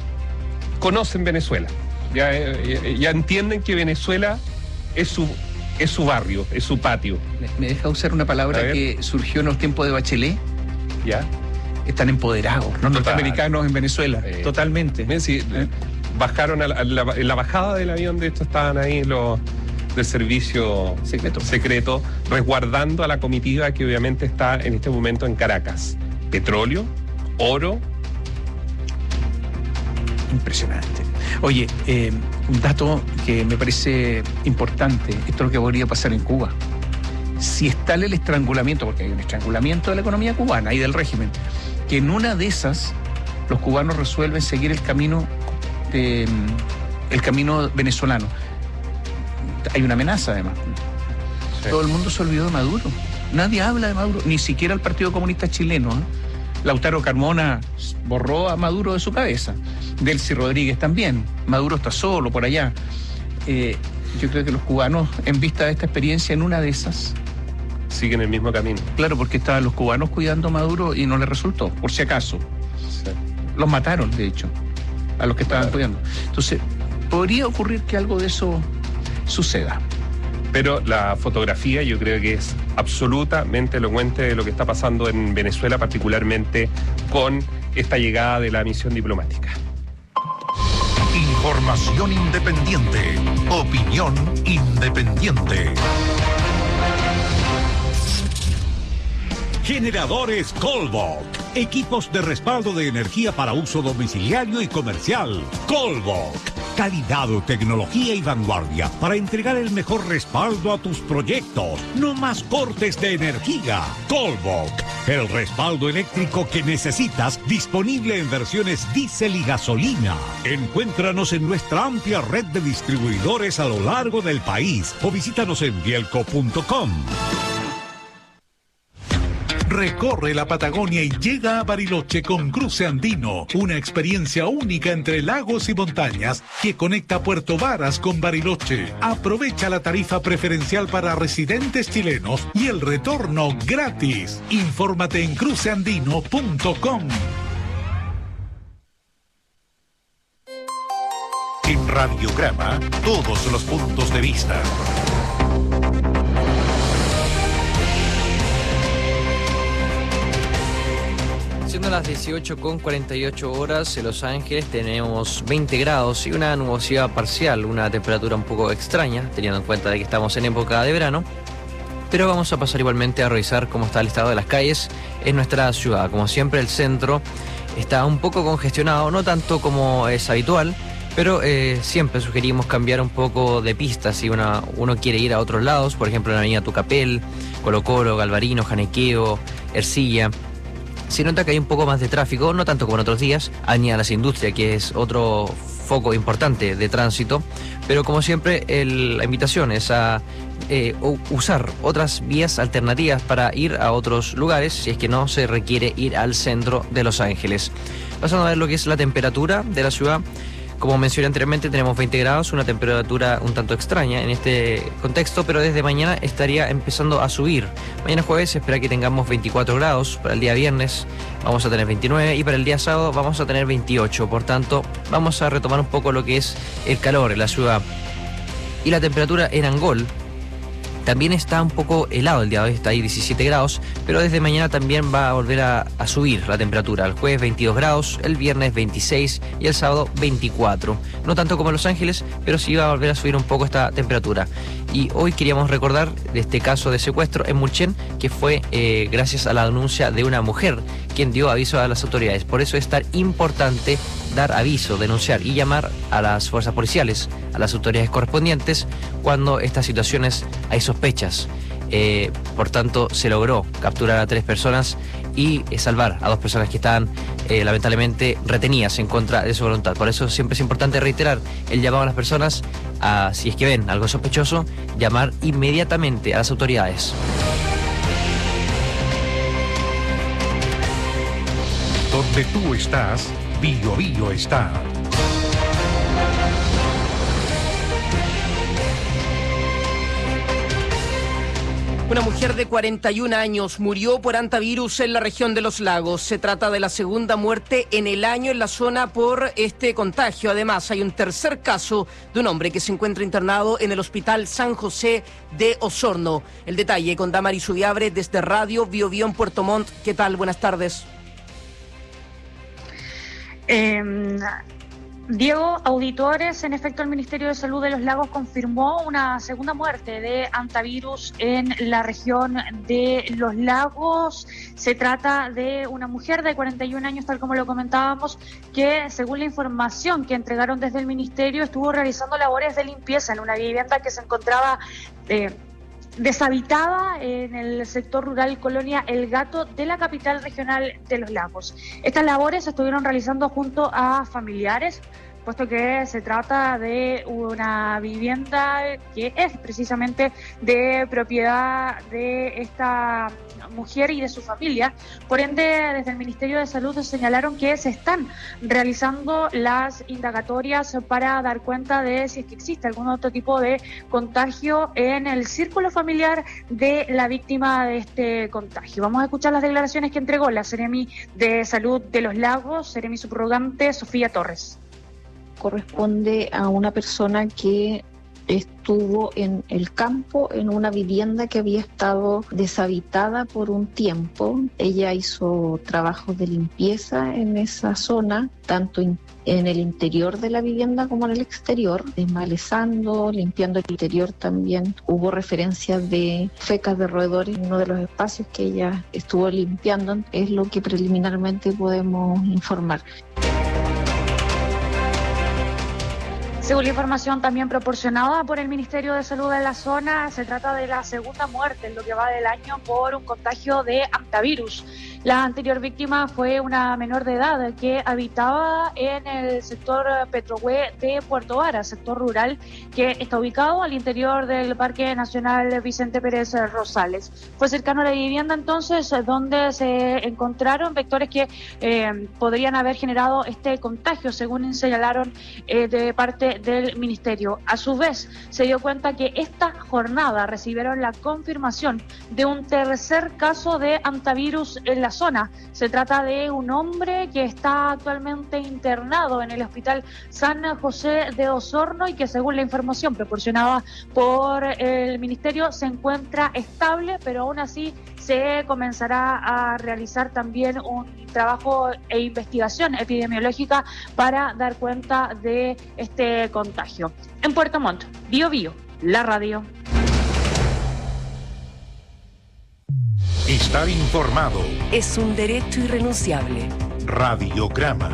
Speaker 25: conocen Venezuela, ya entienden que Venezuela es su barrio, es su patio.
Speaker 8: ¿Me deja usar una palabra que surgió en los tiempos de Bachelet?
Speaker 25: ¿Ya?
Speaker 8: Están empoderados los norteamericanos en Venezuela, totalmente.
Speaker 25: Sí, bajaron en la bajada del avión, de hecho estaban ahí los del servicio secreto, resguardando a la comitiva que obviamente está en este momento en Caracas. Petróleo, oro
Speaker 8: Impresionante. Oye, un dato que me parece importante, esto es lo que podría pasar en Cuba. Si está el estrangulamiento, porque hay un estrangulamiento de la economía cubana y del régimen, que en una de esas los cubanos resuelven seguir el camino venezolano. Hay una amenaza además. Sí. Todo el mundo se olvidó de Maduro. Nadie habla de Maduro, ni siquiera el Partido Comunista Chileno. Lautaro Carmona borró a Maduro de su cabeza. Delcy Rodríguez también. Maduro está solo por allá. Yo creo que los cubanos, en vista de esta experiencia, en una de esas
Speaker 25: siguen el mismo camino.
Speaker 8: Claro, porque estaban los cubanos cuidando a Maduro y no les resultó, por si acaso. Sí. Los mataron, de hecho, a los que estaban cuidando. Entonces, podría ocurrir que algo de eso suceda.
Speaker 25: Pero la fotografía yo creo que es absolutamente elocuente de lo que está pasando en Venezuela, particularmente con esta llegada de la misión diplomática.
Speaker 6: Información independiente. Opinión independiente.
Speaker 1: Generadores Colbach. Equipos de respaldo de energía para uso domiciliario y comercial. Colbach. Calidad, tecnología y vanguardia para entregar el mejor respaldo a tus proyectos. No más cortes de energía. Colbach. El respaldo eléctrico que necesitas, disponible en versiones diésel y gasolina. Encuéntranos en nuestra amplia red de distribuidores a lo largo del país o visítanos en bielco.com.
Speaker 3: Recorre la Patagonia y llega a Bariloche con Cruce Andino, una experiencia única entre lagos y montañas que conecta Puerto Varas con Bariloche. Aprovecha la tarifa preferencial para residentes chilenos y el retorno gratis. Infórmate en cruceandino.com.
Speaker 6: En Radiograma, todos los puntos de vista.
Speaker 11: Siendo las 18:48 en Los Ángeles, tenemos 20 grados y una nubosidad parcial, una temperatura un poco extraña, teniendo en cuenta de que estamos en época de verano. Pero vamos a pasar igualmente a revisar cómo está el estado de las calles en nuestra ciudad. Como siempre, el centro está un poco congestionado, no tanto como es habitual, pero siempre sugerimos cambiar un poco de pista si uno quiere ir a otros lados, por ejemplo en la avenida Tucapel, Colo Colo, Galvarino, Janequeo, Ercilla. Se nota que hay un poco más de tráfico, no tanto como en otros días, Avenida Las Industrias, que es otro foco importante de tránsito, pero como siempre la invitación es a usar otras vías alternativas para ir a otros lugares si es que no se requiere ir al centro de Los Ángeles. Pasando a ver lo que es la temperatura de la ciudad. Como mencioné anteriormente, tenemos 20 grados, una temperatura un tanto extraña en este contexto, pero desde mañana estaría empezando a subir. Mañana jueves se espera que tengamos 24 grados, para el día viernes vamos a tener 29 y para el día sábado vamos a tener 28. Por tanto, vamos a retomar un poco lo que es el calor en la ciudad. Y la temperatura en Angol también está un poco helado el día de hoy, está ahí 17 grados, pero desde mañana también va a volver a subir la temperatura. El jueves 22 grados, el viernes 26 y el sábado 24. No tanto como en Los Ángeles, pero sí va a volver a subir un poco esta temperatura. Y hoy queríamos recordar de este caso de secuestro en Mulchen, que fue gracias a la denuncia de una mujer quien dio aviso a las autoridades. Por eso es tan importante dar aviso, denunciar y llamar a las fuerzas policiales, a las autoridades correspondientes, cuando estas situaciones hay sospechas. Por tanto, se logró capturar a 3 personas y salvar a 2 personas que estaban lamentablemente retenidas en contra de su voluntad. Por eso siempre es importante reiterar el llamado a las personas a, si es que ven algo sospechoso, llamar inmediatamente a las autoridades.
Speaker 6: Donde tú estás, Bio Bio está.
Speaker 12: Una mujer de 41 años murió por hantavirus en la región de Los Lagos. Se trata de la segunda muerte en el año en la zona por este contagio. Además, hay un tercer caso de un hombre que se encuentra internado en el Hospital San José de Osorno. El detalle con Damaris Subiabre desde Radio Bio Bio en Puerto Montt. ¿Qué tal? Buenas tardes.
Speaker 13: Diego, auditores, en efecto el Ministerio de Salud de Los Lagos confirmó una segunda muerte de hantavirus en la región de Los Lagos. Se trata de una mujer de 41 años, tal como lo comentábamos, que según la información que entregaron desde el Ministerio estuvo realizando labores de limpieza en una vivienda que se encontraba deshabitada en el sector rural Colonia El Gato de la capital regional de Los Lagos. Estas labores se estuvieron realizando junto a familiares, puesto que se trata de una vivienda que es precisamente de propiedad de esta mujer y de su familia. Por ende, desde el Ministerio de Salud señalaron que se están realizando las indagatorias para dar cuenta de si es que existe algún otro tipo de contagio en el círculo familiar de la víctima de este contagio. Vamos a escuchar las declaraciones que entregó la Seremi de Salud de Los Lagos, Seremi subrogante Sofía Torres.
Speaker 2: Corresponde a una persona que estuvo en el campo, en una vivienda que había estado deshabitada por un tiempo. Ella hizo trabajos de limpieza en esa zona, tanto en el interior de la vivienda como en el exterior, desmalezando, limpiando el interior también. Hubo referencias de fecas de roedores en uno de los espacios que ella estuvo limpiando, es lo que preliminarmente podemos informar.
Speaker 13: Según la información también proporcionada por el Ministerio de Salud de la zona, se trata de la segunda muerte en lo que va del año por un contagio de hantavirus. La anterior víctima fue una menor de edad que habitaba en el sector Petrohue de Puerto Vara, sector rural que está ubicado al interior del Parque Nacional Vicente Pérez Rosales. Fue cercano a la vivienda entonces donde se encontraron vectores que podrían haber generado este contagio, según señalaron de parte del Ministerio. A su vez, se dio cuenta que esta jornada recibieron la confirmación de un tercer caso de hantavirus en la zona. Se trata de un hombre que está actualmente internado en el Hospital San José de Osorno y que, según la información proporcionada por el Ministerio, se encuentra estable, pero aún así se comenzará a realizar también un trabajo e investigación epidemiológica para dar cuenta de este contagio. En Puerto Montt, Bio Bio, la radio.
Speaker 6: Estar informado
Speaker 7: es un derecho irrenunciable.
Speaker 6: Radiograma.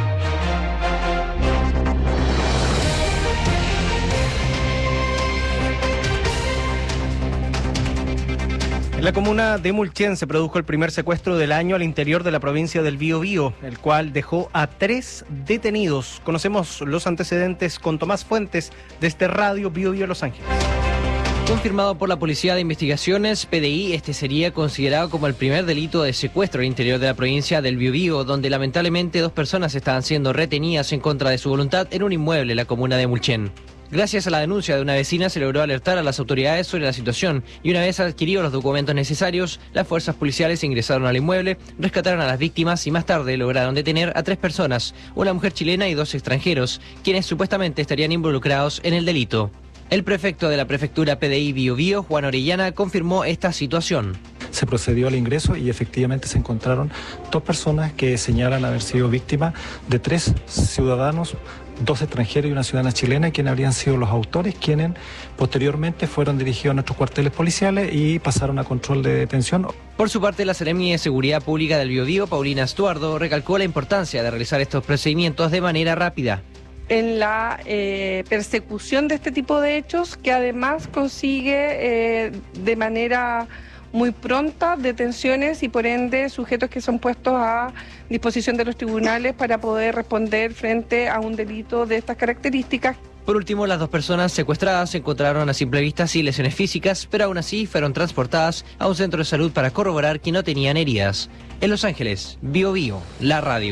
Speaker 14: En la comuna de Mulchen se produjo el primer secuestro del año al interior de la provincia del Biobío, el cual dejó a 3 detenidos. Conocemos los antecedentes con Tomás Fuentes de este radio Biobío Los Ángeles.
Speaker 11: Confirmado por la Policía de Investigaciones, PDI, este sería considerado como el primer delito de secuestro al interior de la provincia del Biobío, donde lamentablemente 2 personas estaban siendo retenidas en contra de su voluntad en un inmueble en la comuna de Mulchen. Gracias a la denuncia de una vecina se logró alertar a las autoridades sobre la situación y una vez adquiridos los documentos necesarios, las fuerzas policiales ingresaron al inmueble, rescataron a las víctimas y más tarde lograron detener a 3 personas, una mujer chilena y 2 extranjeros, quienes supuestamente estarían involucrados en el delito. El prefecto de la prefectura PDI Biobío, Juan Orellana, confirmó esta situación.
Speaker 15: Se procedió al ingreso y efectivamente se encontraron 2 personas que señalan haber sido víctimas de 3 ciudadanos, 2 extranjeros y una ciudadana chilena, quienes habrían sido los autores, quienes posteriormente fueron dirigidos a nuestros cuarteles policiales y pasaron a control de detención.
Speaker 11: Por su parte, la Seremi de Seguridad Pública del Biobío, Paulina Estuardo, recalcó la importancia de realizar estos procedimientos de manera rápida.
Speaker 16: En la persecución de este tipo de hechos, que además consigue de manera muy pronta detenciones y por ende sujetos que son puestos a disposición de los tribunales para poder responder frente a un delito de estas características.
Speaker 11: Por último, las 2 personas secuestradas se encontraron a simple vista sin lesiones físicas, pero aún así fueron transportadas a un centro de salud para corroborar que no tenían heridas. En Los Ángeles, Biobío, la radio.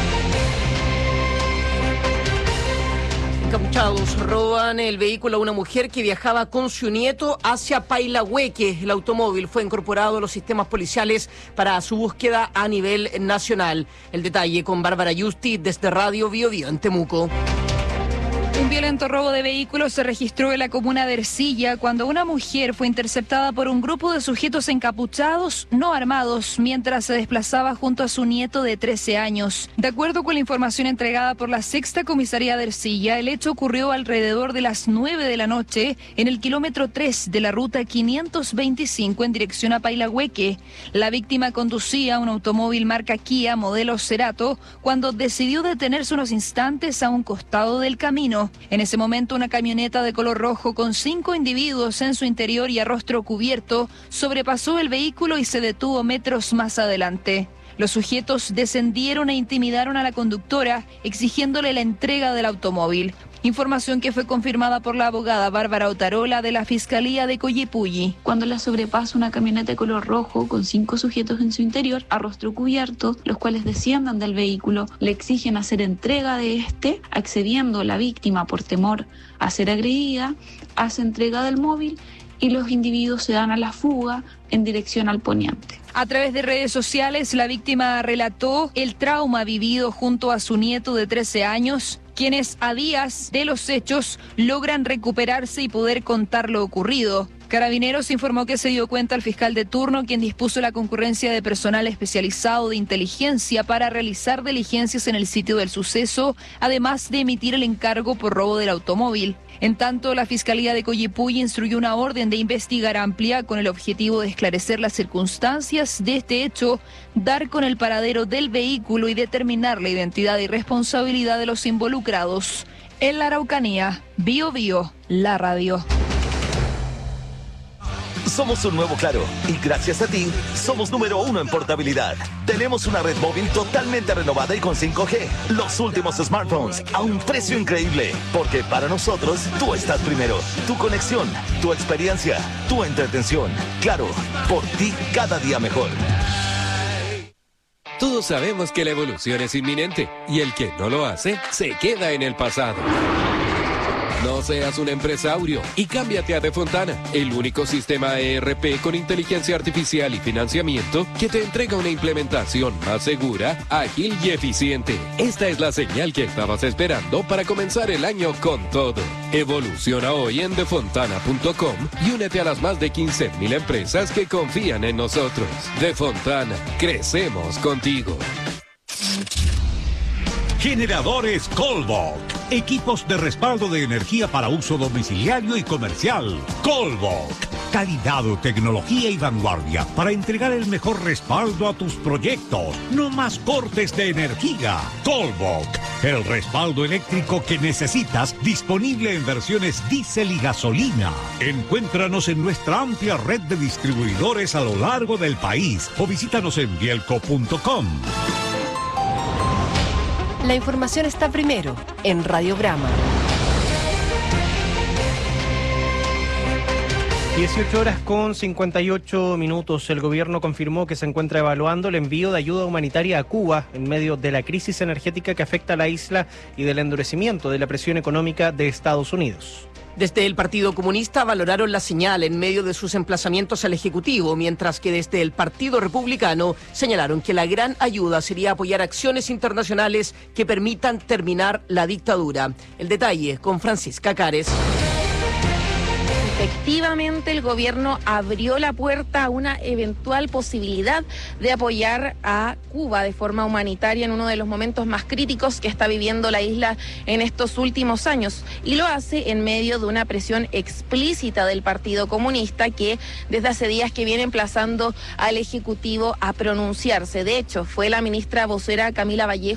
Speaker 12: Encapuchados roban el vehículo a una mujer que viajaba con su nieto hacia Pailahueque. El automóvil fue incorporado a los sistemas policiales para su búsqueda a nivel nacional. El detalle con Bárbara Yusti desde Radio Biobío en Temuco.
Speaker 4: Un violento robo de vehículos se registró en la comuna de Ercilla cuando una mujer fue interceptada por un grupo de sujetos encapuchados, no armados, mientras se desplazaba junto a su nieto de 13 años. De acuerdo con la información entregada por la Sexta Comisaría de Ercilla, el hecho ocurrió alrededor de las 9 de la noche en el kilómetro 3 de la ruta 525 en dirección a Pailahueque. La víctima conducía un automóvil marca Kia modelo Cerato cuando decidió detenerse unos instantes a un costado del camino. En ese momento, una camioneta de color rojo con 5 individuos en su interior y a rostro cubierto sobrepasó el vehículo y se detuvo metros más adelante. Los sujetos descendieron e intimidaron a la conductora, exigiéndole la entrega del automóvil. Información que fue confirmada por la abogada Bárbara Otarola de la Fiscalía de Coyipulli.
Speaker 5: Cuando la sobrepasa una camioneta de color rojo con 5 sujetos en su interior, a rostro cubierto, los cuales desciendan del vehículo, le exigen hacer entrega de este, accediendo la víctima por temor a ser agredida, hace entrega del móvil y los individuos se dan a la fuga en dirección al poniente.
Speaker 4: A través de redes sociales, la víctima relató el trauma vivido junto a su nieto de 13 años, quienes a días de los hechos logran recuperarse y poder contar lo ocurrido. Carabineros informó que se dio cuenta al fiscal de turno, quien dispuso la concurrencia de personal especializado de inteligencia para realizar diligencias en el sitio del suceso, además de emitir el encargo por robo del automóvil. En tanto, la Fiscalía de Coyipulli instruyó una orden de investigar amplia con el objetivo de esclarecer las circunstancias de este hecho, dar con el paradero del vehículo y determinar la identidad y responsabilidad de los involucrados. En la Araucanía, Bio Bio, la radio.
Speaker 10: Somos un nuevo Claro y gracias a ti somos número 1 en portabilidad. Tenemos una red móvil totalmente renovada y con 5G. Los últimos smartphones a un precio increíble. Porque para nosotros tú estás primero. Tu conexión, tu experiencia, tu entretención. Claro, por ti cada día mejor.
Speaker 17: Todos sabemos que la evolución es inminente y el que no lo hace se queda en el pasado. No seas un empresario y cámbiate a Defontana, el único sistema ERP con inteligencia artificial y financiamiento que te entrega una implementación más segura, ágil y eficiente. Esta es la señal que estabas esperando para comenzar el año con todo. Evoluciona hoy en defontana.com y únete a las más de 15,000 empresas que confían en nosotros. Defontana, crecemos contigo.
Speaker 1: Generadores Colbok. Equipos de respaldo de energía para uso domiciliario y comercial. Colbok. Calidad, tecnología y vanguardia para entregar el mejor respaldo a tus proyectos. No más cortes de energía. Colbok. El respaldo eléctrico que necesitas, disponible en versiones diésel y gasolina. Encuéntranos en nuestra amplia red de distribuidores a lo largo del país o visítanos en bielco.com.
Speaker 7: La información está primero en Radiograma.
Speaker 14: 18 horas con 58 minutos. El gobierno confirmó que se encuentra evaluando el envío de ayuda humanitaria a Cuba en medio de la crisis energética que afecta a la isla y del endurecimiento de la presión económica de Estados Unidos.
Speaker 12: Desde el Partido Comunista valoraron la señal en medio de sus emplazamientos al Ejecutivo, mientras que desde el Partido Republicano señalaron que la gran ayuda sería apoyar acciones internacionales que permitan terminar la dictadura. El detalle con Francisca Cares.
Speaker 18: Efectivamente, el gobierno abrió la puerta a una eventual posibilidad de apoyar a Cuba de forma humanitaria en uno de los momentos más críticos que está viviendo la isla en estos últimos años. Y lo hace en medio de una presión explícita del Partido Comunista, que desde hace días que viene emplazando al Ejecutivo a pronunciarse. De hecho, fue la ministra vocera Camila Vallejo